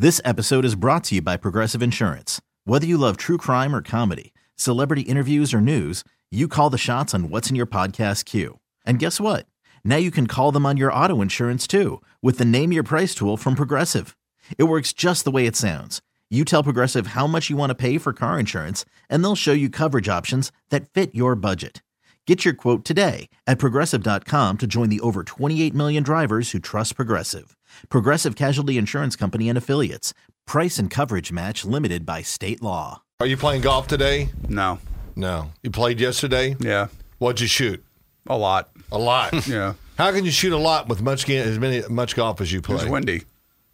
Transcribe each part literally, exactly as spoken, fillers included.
This episode is brought to you by Progressive Insurance. Whether you love true crime or comedy, celebrity interviews or news, you call the shots on what's in your podcast queue. And guess what? Now you can call them on your auto insurance too with the Name Your Price tool from Progressive. It works just the way it sounds. You tell Progressive how much you want to pay for car insurance, and they'll show you coverage options that fit your budget. Get your quote today at Progressive dot com to join the over twenty-eight million drivers who trust Progressive. Progressive Casualty Insurance Company and Affiliates. Price and coverage match limited by state law. Are you playing golf today? No. No. You played yesterday? Yeah. What'd you shoot? A lot. A lot? Yeah. How can you shoot a lot with much ga- as many much golf as you play? It's windy.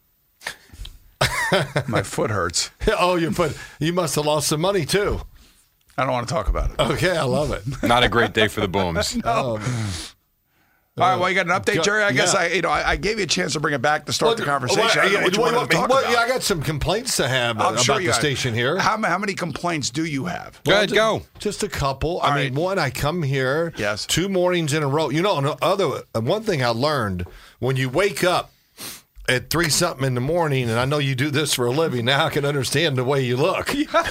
My foot hurts. Oh, your foot. You must have lost some money, too. I don't want to talk about it. Okay, I love it. Not a great day for the Booms. No. All right, well, you got an update, Jerry? I guess yeah. I, you know, I, I gave you a chance to bring it back to start Well, the conversation. well, I don't know yeah, what you well, wanted to talk well, about. yeah, I got some complaints to have I'm about sure the you have. station here. How, how many complaints do you have? Go ahead, ju- go. Just a couple. All I right. mean, one, I come here Yes. two mornings in a row. You know, no other one thing I learned, when you wake up at three something in the morning, and I know you do this for a living, now I can understand the way you look. It's like,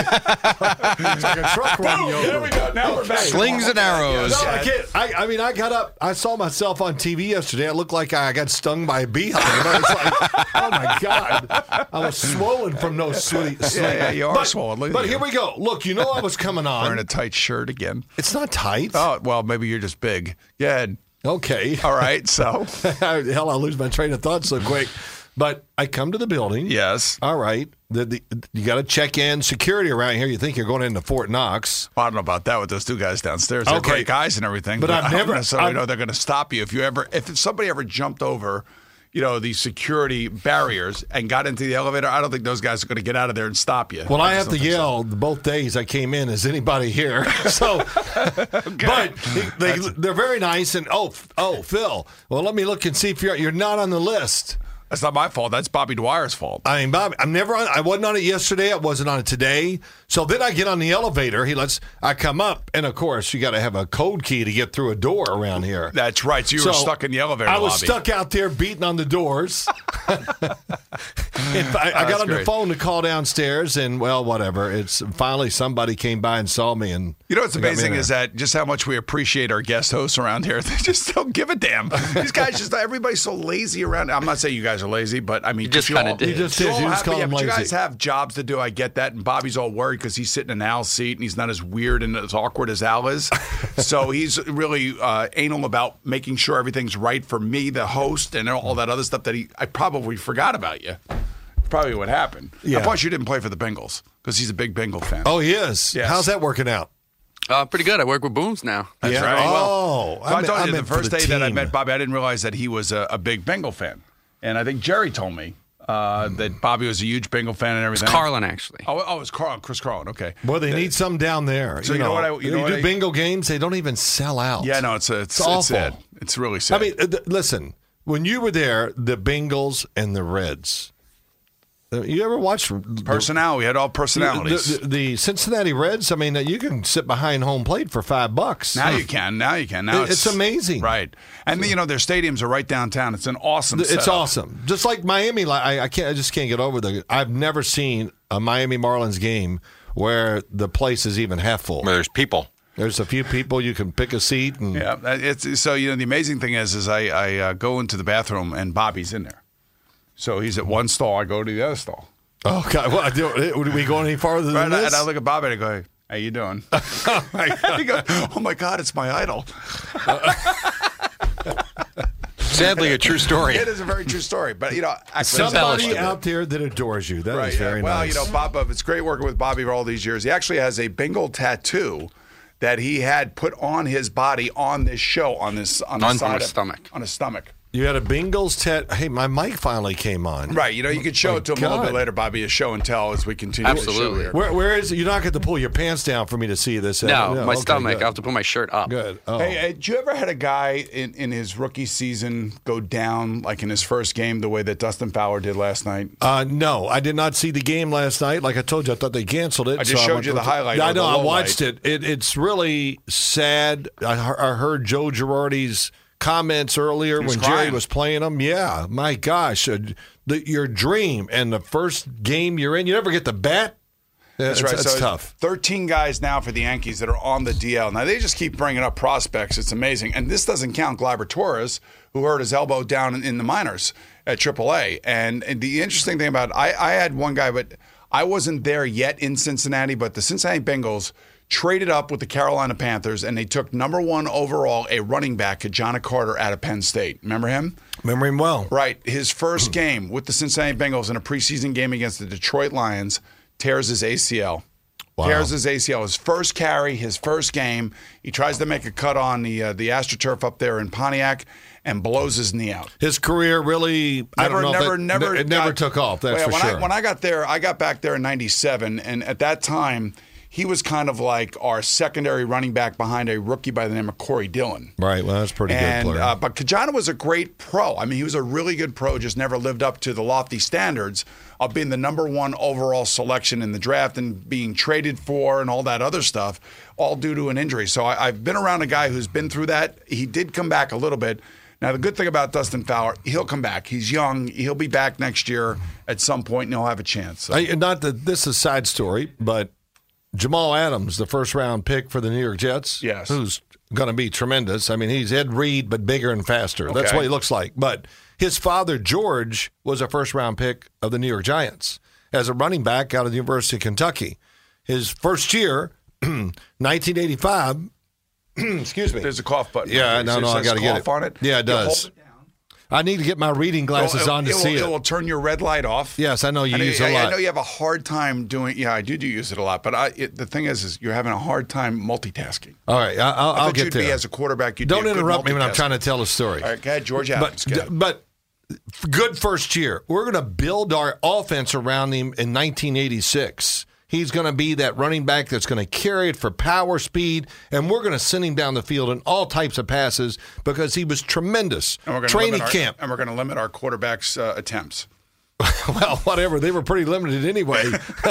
it's like a truck running you over. There we go. Now we're back. Slings and arrows. No, I can't. I, I mean, I got up. I saw myself on T V yesterday. I looked like I got stung by a beehive. I was like, oh my god, I was swollen from no sleep. Yeah, yeah, you are but, swollen. Look at But you. here we go. Look, you know I was coming Wearing a on. tight shirt again. It's not tight. Oh, well, maybe you're just big. Go ahead. Okay. All right, so. Hell, I lose my train of thought so quick. But I come to the building. Yes. All right. The, the, you got to check in security around here. You think you're going into Fort Knox. Well, I don't know about that with those two guys downstairs. They're Okay. great guys and everything. But I've I don't never- necessarily I've- know they're going to stop you if you ever if somebody ever jumped over, you know, the security barriers and got into the elevator. I don't think those guys are going to get out of there and stop you. Well, I just have to don't think so. yell both days I came in. Is anybody here? So, but they, they they're very nice. And oh, oh, Phil. Well, let me look and see if you're you're not on the list. That's not my fault. That's Bobby Dwyer's fault. I mean, Bob, I'm never on. I wasn't on it yesterday. I wasn't on it today. So then I get on the elevator. He lets. I come up, and of course, you got to have a code key to get through a door around here. That's right. So you were stuck in the elevator I was lobby. stuck out there beating on the doors. And I, I got that's on the great. phone to call downstairs, and well, whatever. It's finally somebody came by and saw me, and You know what's they got me amazing in is there. that just how much we appreciate our guest hosts around here. They just don't give a damn. These guys just everybody's so lazy around. I'm not saying you guys are lazy, but I mean, You just all- kinda did. You just you did. all You just have- call yeah, them but you lazy. guys have jobs to do. I get that, and Bobby's all worried because he's sitting in Al's seat and he's not as weird and as awkward as Al is. So he's really uh, anal about making sure everything's right for me, the host, and all that other stuff that he. I probably forgot about you. Probably what happened. Yeah. And plus, you didn't play for the Bengals because he's a big Bengal fan. Oh, he is. Yes. How's that working out? Uh, pretty good. I work with Booms now. That's Yeah. right. Oh, so I I'm- told I'm you the in for first the day that I team. met Bobby, I didn't realize that he was a, a big Bengal fan, and I think Jerry told me uh, that Bobby was a huge Bengal fan and everything. Carlin, actually. Oh, oh, it's Carl, Chris Carlin. Okay. Well, they need some down there. So you know what I- you know what do I- bingo games. They don't even sell out. Yeah, no, it's a, it's, It's it's, awful. sad. It's really sad. I mean, uh, th- listen. When you were there, the Bengals and the Reds. uh, You ever watched the- personnel. We had all personalities. The, the, the Cincinnati Reds. I mean, uh, you can sit behind home plate for five bucks. now you can. Now you can. Now It- it's amazing. Right. And you know their stadiums are right downtown. It's an awesome. It's setup. awesome. Just like Miami. Like I, I can't. I just can't get over the. I've never seen a Miami Marlins game where the place is even half full. Where there's people. There's a few people you can pick a seat and. Yeah. It's so you know the amazing thing is is I I uh, go into the bathroom and Bobby's in there. So he's at one stall. I go to the other stall. Oh God! Well, do, would we go any farther than Right, and I- this? and I look at Bobby and I go, "How you doing?" He goes, "Oh my God, it's my idol." Sadly, a true story. It is a very true story, but you know, actually, Somebody embellished out there that adores you. That is right? Yeah. very Well, nice. you know, Bob, uh, it's great working with Bobby for all these years. He actually has a Bengal tattoo that he had put on his body on this show on this on the On- on side his of- stomach. on his stomach. You had a Bengals tat. Hey, my mic finally came on. Right. You know, you could show My it to him a little God. bit later, Bobby, a show and tell as we continue Absolutely. the show here. Where, where is it? You're not going to pull your pants down for me to see this. No, Yeah, my okay, stomach. Good. I have to put my shirt up. Good. Oh. Hey, uh, did you ever had a guy in, in his rookie season go down like in his first game the way that Dustin Fowler did last night? Uh, no, I did not see the game last night. Like I told you, I thought they canceled it. I just so showed went you the with- highlight Yeah, or I know. the I low watched light. it. it. It's really sad. I, he- I heard Joe Girardi's comments earlier was when Jerry crying. was playing them. Yeah, my gosh, uh, the, your dream and the first game you're in, you never get the bat. That's it's, right. It's so tough. thirteen guys now for the Yankees that are on the D L. Now, they just keep bringing up prospects. It's amazing. And this doesn't count Gleyber Torres, who hurt his elbow down in, in the minors at triple A. And, and the interesting thing about it, I, I had one guy, but I wasn't there yet in Cincinnati, but the Cincinnati Bengals traded up with the Carolina Panthers, and they took number one overall, a running back, John Carter, out of Penn State. Remember him? Remember him well. Right. His first game with the Cincinnati Bengals in a preseason game against the Detroit Lions, tears his A C L. Wow. Tears his A C L. His first carry, his first game. He tries to make a cut on the uh, the AstroTurf up there in Pontiac and blows his knee out. His career really, I Never, don't know, never, if that, never, it never got- took off. That's Well, for when sure. I, when I got there, I got back there in ninety-seven, and at that time, he was kind of like our secondary running back behind a rookie by the name of Corey Dillon. Right. Well, that's a pretty And, good player. uh, but Kajana was a great pro. I mean, he was a really good pro, just never lived up to the lofty standards of being the number one overall selection in the draft and being traded for and all that other stuff, all due to an injury. So I, I've been around a guy who's been through that. He did come back a little bit. Now, the good thing about Dustin Fowler, he'll come back. He's young. He'll be back next year at some point, and he'll have a chance. So. I, not that this is a side story, but Jamal Adams, the first round pick for the New York Jets, Yes. who's going to be tremendous. I mean, he's Ed Reed, but bigger and faster. That's Okay. what he looks like. But his father, George, was a first round pick of the New York Giants as a running back out of the University of Kentucky. His first year, nineteen eighty-five, excuse me. There's a cough button. Yeah, It no, no, says I got to get cough it. on it. Yeah, it You does. hold it down. I need to get my reading glasses It'll- on to it see will, it. It will turn your red light off. Yes, I know you I know, use it a I- I lot. know you have a hard time doing. Yeah, I do do use it a lot. But I, it, the thing is, is you're having a hard time multitasking. All right, I, I'll, I I'll thought get you'd there. be as a quarterback. You'd Don't be a good interrupt me when I'm multitasker. trying to tell a story. All right, go ahead, George Adams. But, Go ahead. but good first year. We're going to build our offense around him in nineteen eighty-six. He's going to be that running back that's going to carry it for power, speed, and we're going to send him down the field in all types of passes because he was tremendous. And we're gonna Training limit our- camp. and we're going to limit our quarterbacks' uh, attempts. Well, whatever. They were pretty limited anyway.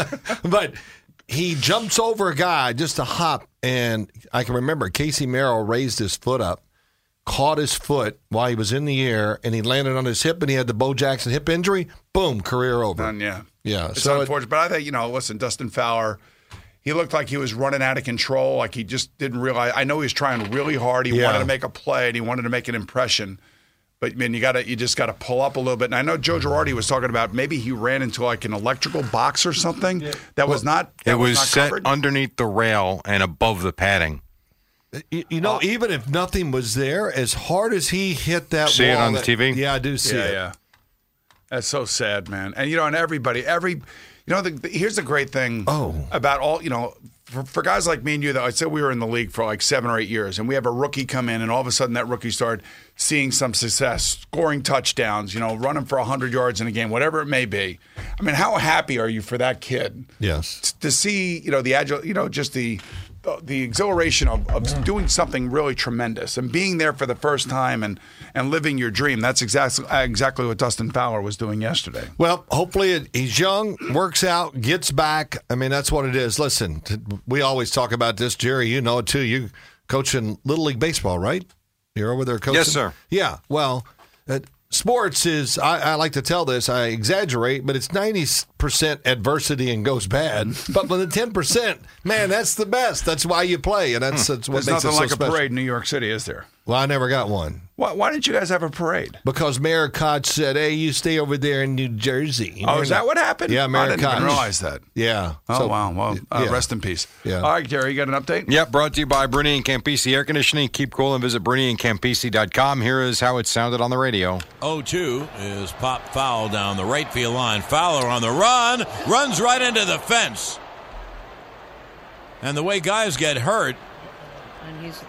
But he jumps over a guy just a hop, and I can remember Casey Merrill raised his foot up, caught his foot while he was in the air, and he landed on his hip, and he had the Bo Jackson hip injury. Boom, career over. And yeah, Yeah, it's so it- unfortunate. But I think, you know, listen, Dustin Fowler, he looked like he was running out of control. Like he just didn't realize. I know he was trying really hard. He Yeah. wanted to make a play and he wanted to make an impression. But man, you got to you just got to pull up a little bit. And I know Joe Girardi was talking about maybe he ran into like an electrical box or something that was not. That It was not set covered. underneath the rail and above the padding. You, you know, even if nothing was there, as hard as he hit that See it wall, on the that- T V? Yeah, I do see yeah, it. yeah. That's so sad, man. And you know, and everybody, every, you know, the, the, here's the great thing Oh. about all, you know, for, for guys like me and you, though, I said we were in the league for like seven or eight years, and we have a rookie come in, and all of a sudden that rookie started seeing some success, scoring touchdowns, you know, running for one hundred yards in a game, whatever it may be. I mean, how happy are you for that kid? Yes. To see, you know, the agile, you know, just the the, the exhilaration of, of doing something really tremendous and being there for the first time and and living your dream. That's exactly exactly what Dustin Fowler was doing yesterday. Well, hopefully it, he's young, works out, gets back. I mean, that's what it is. Listen, t- we always talk about this, Jerry. You know it too. You coaching Little League Baseball, right? You're over there coaching? Yes, sir. Yeah. Well, uh, sports is, I, I like to tell this, I exaggerate, but it's ninety percent adversity and goes bad. But with the ten percent, man, that's the best. That's why you play. And that's, that's what There's makes nothing it so like special. a parade in New York City, is there? Well, I never got one. Why, why didn't you guys have a parade? Because Mayor Koch said, hey, you stay over there in New Jersey. Oh, is that what happened? Yeah, Mayor I didn't even Koch. realize that. Yeah. Oh, So- wow. Well, uh, yeah. rest in peace. Yeah. All right, Gary, you got an update? Yep, brought to you by Bruni and Campisi Air Conditioning. Keep cool and visit Bruni and Campisi dot com. Here is how it sounded on the radio. oh two is pop foul down the right field line. Fowler on the run, runs right into the fence. And the way guys get hurt, And he's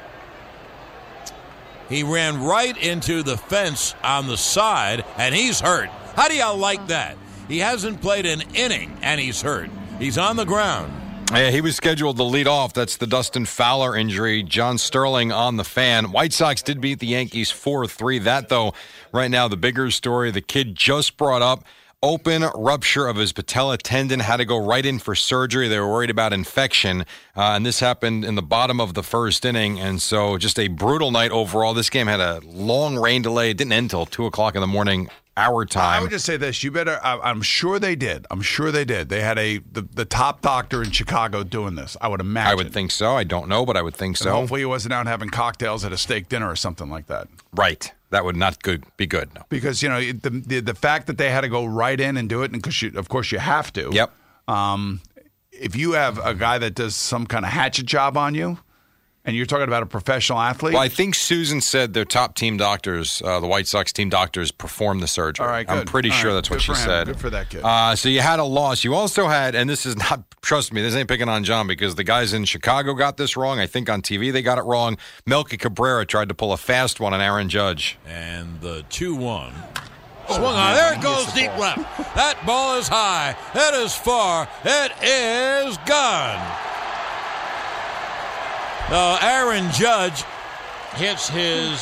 he ran right into the fence on the side, and he's hurt. How do you like that? He hasn't played an inning, and he's hurt. He's on the ground. Yeah, he was scheduled to lead off. That's the Dustin Fowler injury. John Sterling on the fan. White Sox did beat the Yankees four three. That, though, right now, the bigger story, the kid just brought up, open rupture of his patella tendon, had to go right in for surgery. They were worried about infection, uh, and this happened in the bottom of the first inning, and so just a brutal night overall. This game had a long rain delay. It didn't end until two o'clock in the morning our I time. would just say this: you better. I, I'm sure they did. I'm sure they did. They had a the, the top doctor in Chicago doing this. I would imagine. I would think so. I don't know, but I would think And so. hopefully, he wasn't out having cocktails at a steak dinner or something like that. Right. That would not good be good. No. Because you know the the, the fact that they had to go right in and do it, and because you, of course you have to. Yep. Um, if you have a guy that does some kind of hatchet job on you, and you're talking about a professional athlete. Well, I think Susan said their top team doctors, uh, the White Sox team doctors, performed the surgery. All right, I'm good. pretty All sure right, that's what good she for him. said. Good for that kid. Uh, so you had a loss. You also had, and this is not, trust me, this ain't picking on John because the guys in Chicago got this wrong. I think on T V they got it wrong. Melky Cabrera tried to pull a fast one on Aaron Judge. And the two one. Swung on. There it goes deep left. That ball is high. It is far. It is gone. Uh, Aaron Judge hits his.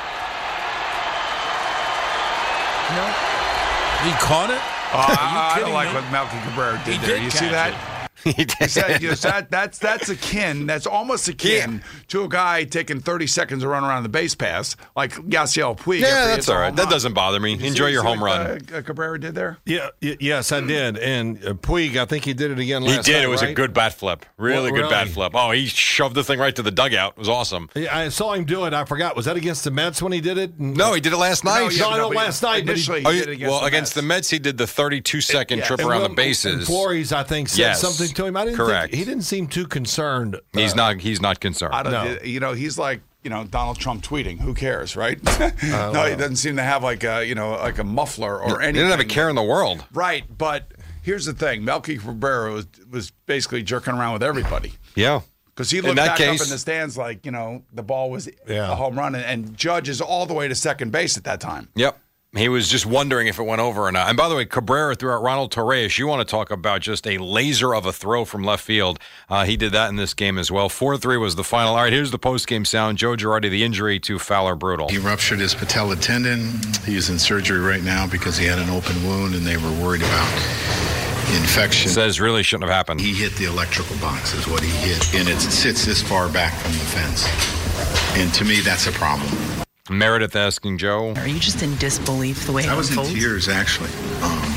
No. He caught it? Uh, I, I kidding don't like me? what Melky Cabrera did He there. did you see catch that? it. He did. Is that, is that, that's that's akin. That's almost akin to a guy taking thirty seconds to run around the base pass, like Yasiel Puig. Yeah, after he that's hits a all right. home That run. doesn't bother me. You Enjoy see- your see home what, run. Uh, Cabrera did there. Yeah, y- yes, I did. And uh, Puig, I think he did it again He last did. night, It was a right? good bat flip. Really Well, good bat really? flip. Oh, he shoved the thing right to the dugout. It was awesome. Yeah, I saw him do it. I forgot. Was that against the Mets when he did it? No, he did it last night. yeah, No, I but know but last night, but he- Initially, he, Oh, did you- it against well, the against the Mets. Mets, he did the thirty-two second yeah. trip And around Will- the bases. and Flores, I think, said Yes. something to him. I didn't Correct. think he didn't seem too concerned. He's Uh, not. He's not concerned. I don't, No. You know, he's like you know Donald Trump tweeting. Who cares, right? no, he doesn't seem to have like a you know like a muffler or He anything. didn't have a care in the world. Right, but here's the thing: Melky Cabrera was was basically jerking around with everybody. Yeah. Because he In looked that back case- up in the stands like, you know, the ball was Yeah. a home run, and, and Judge is all the way to second base at that time. Yep. He was just wondering if it went over or not. And by the way, Cabrera threw out Ronald Torres. You want to talk about just a laser of a throw from left field. Uh, he did that in this game as well. four three was the final. All right, here's the post-game sound. Joe Girardi, the injury to Fowler, brutal. He ruptured his patella tendon. He's in surgery right now because he had an open wound and they were worried about infection. Says really shouldn't have happened. He hit the electrical box is what he hit, and it sits this far back from the fence. And to me, that's a problem. Meredith asking Joe. Are you just in disbelief the way it I was in unfolds? tears, actually, um,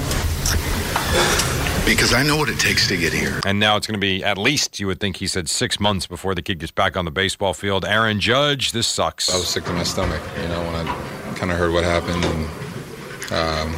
because I know what it takes to get here. And now it's going to be at least, you would think he said, six months before the kid gets back on the baseball field. Aaron Judge, this sucks. I was sick to my stomach, you know, when I kind of heard what happened, and um,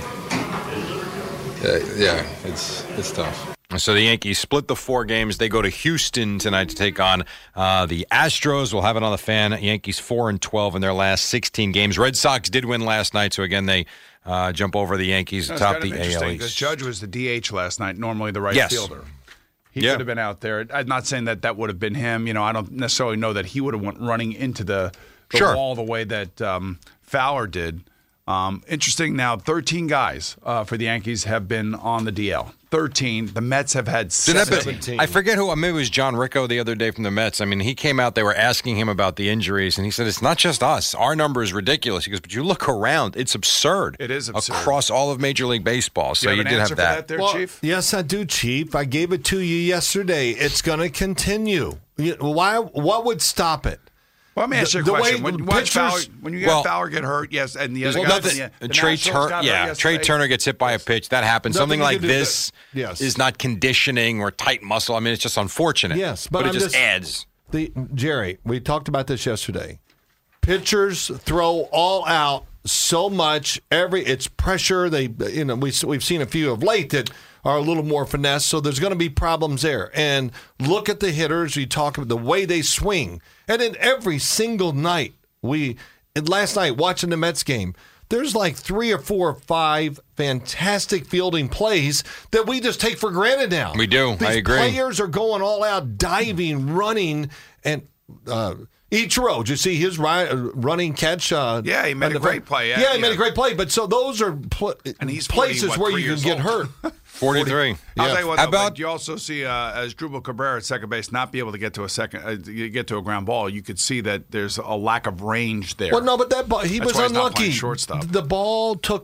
yeah, yeah, it's it's tough. So the Yankees split the four games. They go to Houston tonight to take on uh, the Astros. We'll have it on the fan. Yankees four and twelve in their last sixteen games. Red Sox did win last night, so again they uh, jump over the Yankees That's atop kind of the A L interesting East. because Judge was the D H last night, normally the right Yes. fielder. He Yeah. could have been out there. I'm not saying that that would have been him. You know, I don't necessarily know that he would have went running into the, the Sure. wall the way that um, Fowler did. Um, interesting. Now, thirteen guys uh, for the Yankees have been on the D L. thirteen. The Mets have had Did that be- seventeen. I forget who. Maybe it was John Ricco the other day from the Mets. I mean, he came out. They were asking him about the injuries, and he said, "It's not just us. Our number is ridiculous." He goes, "But you look around; it's absurd. It is absurd. across all of Major League Baseball." So you, you, have an did answer have that. for that there, Well, Chief? yes, I do, Chief. I gave it to you yesterday. It's going to continue. You- Why? What would stop it? Well, let me ask you a the way question. When, the watch pitchers- Fowler, when you get Well, Fowler get hurt, yes, and the other Well, guys, nothing- the, the Trey Nationals Turner, got hurt yeah, Trey yesterday. Turner gets hit by a pitch. That happens. Nothing Something you like can do this that- yes. is not conditioning or tight muscle. I mean, it's just unfortunate. Yes, but, but it I'm just, just- adds. The Jerry, we talked about this yesterday. Pitchers throw all out so much. Every it's pressure. They, you know, we we've seen a few of late that are a little more finesse. So there's going to be problems there. And look at the hitters. You talk about the way they swing, and in every single night we, and last night watching the Mets game. There's like three or four or five fantastic fielding plays that we just take for granted now. We do. These I agree. Players are going all out, diving, running, and uh, Ichiro. Did you see his ri- uh, running catch? Uh, Yeah, he made on a the great play, yeah, Yeah, he made yeah. a great play. But so those are pl- And he's forty, places what, where three you can years get old? hurt. forty-three. I'll Yeah. tell you what, How though, about- but you also see uh, as Drupal Cabrera at second base not be able to get to a second, uh, you get to a ground ball. You could see that there's a lack of range there. Well, no, but that ball, he That's was why he's not unlucky. playing shortstop. The ball took a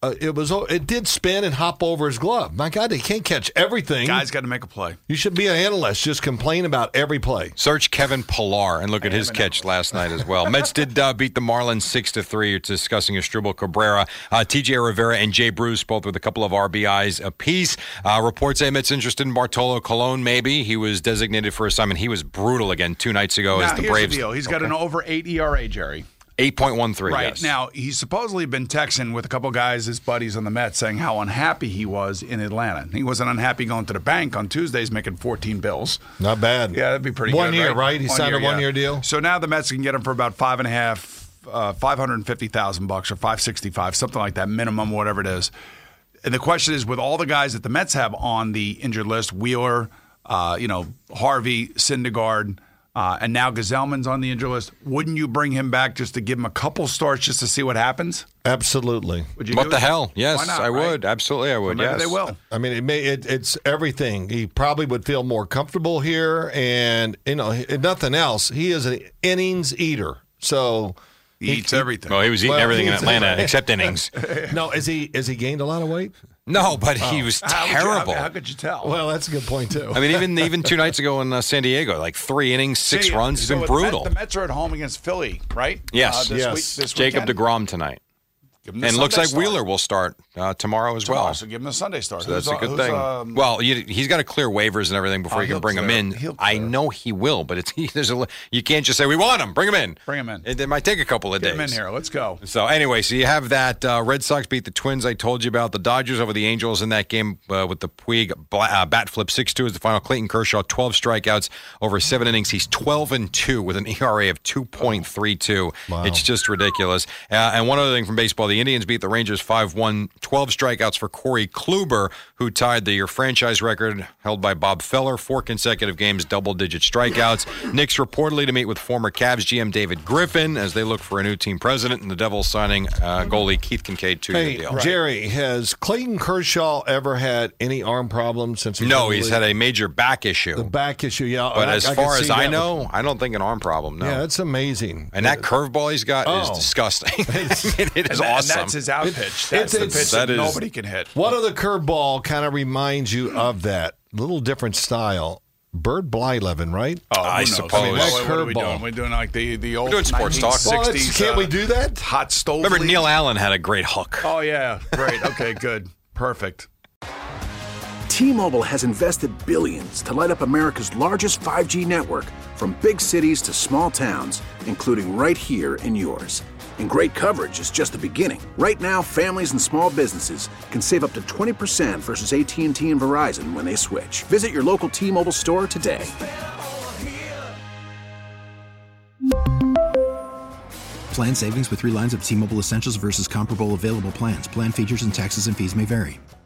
uh, it was it did spin and hop over his glove. My God, they can't catch everything. Guys got to make a play. You should be an analyst. Just complain about every play. Search Kevin Pillar and look at his catch last night as well. Mets did uh, beat the Marlins six to three. It's discussing Asdrubal Cabrera, uh, T J Rivera, and Jay Bruce, both with a couple of R B Is apiece. Uh, reports say Mets interested in Bartolo Colon. Maybe he was designated for assignment. He was brutal again two nights ago Now, as the here's Braves. the deal. He's got Okay. an over eight E R A, Jerry. eight point one three, Right. yes. Now, he's supposedly been texting with a couple guys, his buddies on the Mets, saying how unhappy he was in Atlanta. He wasn't unhappy going to the bank on Tuesdays making fourteen bills. Not bad. Yeah, that'd be pretty one good. year, right? right? He signed a one-year yeah. deal. So now the Mets can get him for about five and a half, uh, five hundred fifty thousand bucks or five sixty-five, something like that, minimum, whatever it is. And the question is, with all the guys that the Mets have on the injured list, Wheeler, uh, you know, Harvey, Syndergaard, uh, and now Gazelman's on the injured list, wouldn't you bring him back just to give him a couple starts just to see what happens? Absolutely. Would you What do the it? hell? Yes, Why not, I right? would. Absolutely, I would. Maybe yes. they will. I mean, it may it, it's everything. He probably would feel more comfortable here, and you know, if nothing else, he is an innings eater. So He eats everything. Well, he was eating Well, everything in he's- Atlanta except innings. no, is he is he gained a lot of weight? No, but he was How would you- terrible. how, how could you tell? Well, that's a good point too. I mean, even even two nights ago in uh, San Diego, like three innings, six See, runs. It's so been the brutal. Met- the Mets are at home against Philly, right? Yes. Uh, this Yes. Week, this Jacob weekend? DeGrom tonight. Give him the And it looks Sunday like start. Wheeler will start uh, tomorrow as Tomorrow, well. so give him a Sunday start. So that's Who's, a good who's, thing. um, well, you, he's got to clear waivers and everything before Oh, he can he'll bring him clear. in. He'll I clear. know he will, but it's he, there's a li- you can't just say we want him, bring him in. Bring him in. It, it might take a couple of Get days. him in here. Let's go. So anyway, so you have that. Uh, Red Sox beat the Twins. I told you about the Dodgers over the Angels in that game uh, with the Puig bla- uh, bat flip. six two is the final. Clayton Kershaw, twelve strikeouts over seven innings. He's twelve and two with an E R A of two point three two. Wow. It's just ridiculous. Uh, and one other thing from baseball, the Indians beat the Rangers five one. twelve strikeouts for Corey Kluber, who tied the franchise record held by Bob Feller. Four consecutive games, double-digit strikeouts. Knicks reportedly to meet with former Cavs G M David Griffin as they look for a new team president, and the Devils signing uh, goalie Keith Kincaid, two-year Hey, deal. Jerry, has Clayton Kershaw ever had any arm problems since he's No, been in he's the had league? a major back issue. the back issue. Yeah, but I- as I can far see as I that know, with- I don't think an arm problem, no. yeah, that's amazing. and that curveball he's got is Oh. disgusting. it And, is that- awesome. and that's his out pitch. That's it's- the it's- pitch that that is- nobody can hit. What other curveball kind of reminds you of that? Little different style. Bird Blyleven, right? Oh, who I knows? suppose. mean, what, what are we Curveball. doing? We're doing like the, the old doing sports talk. Well, nineteen that's- sixties. can't we uh, do that? Hot stove. Remember, league? Neil Allen had a great hook. Oh, yeah. Great. Okay, good. Perfect. T-Mobile has invested billions to light up America's largest five G network, from big cities to small towns, including right here in yours. And great coverage is just the beginning. Right now, families and small businesses can save up to twenty percent versus A T and T and Verizon when they switch. Visit your local T-Mobile store today. Plan savings with three lines of T-Mobile Essentials versus comparable available plans. Plan features and taxes and fees may vary.